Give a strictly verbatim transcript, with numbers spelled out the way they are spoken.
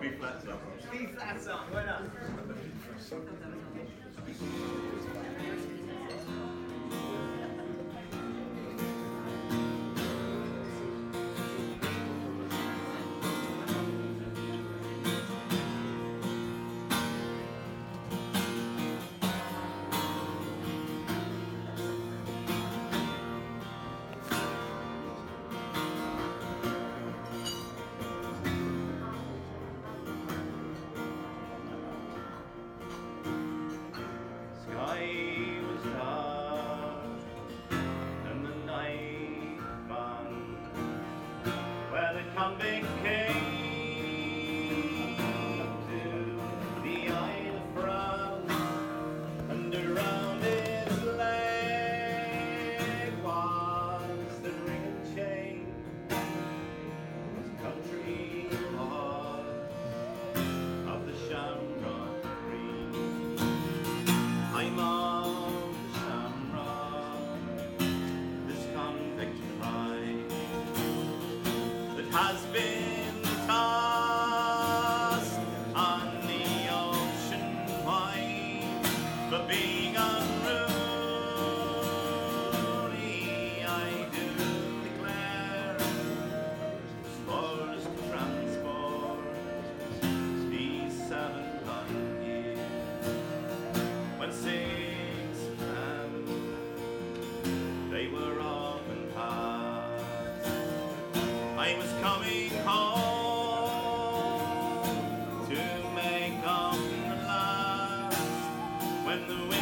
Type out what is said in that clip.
B flat song. B flat song, why not? Sky was dark and the night man, where the convict came to the Isle of France, and around his leg was the ring and chain. His country was of the Shamrock. I'm of the Shamrock, this convict bride that has been tossed on the ocean wide for being unruly. I do declare, as far as to transport these seven long years, when six of them they were often past, I was coming home to make up the last when the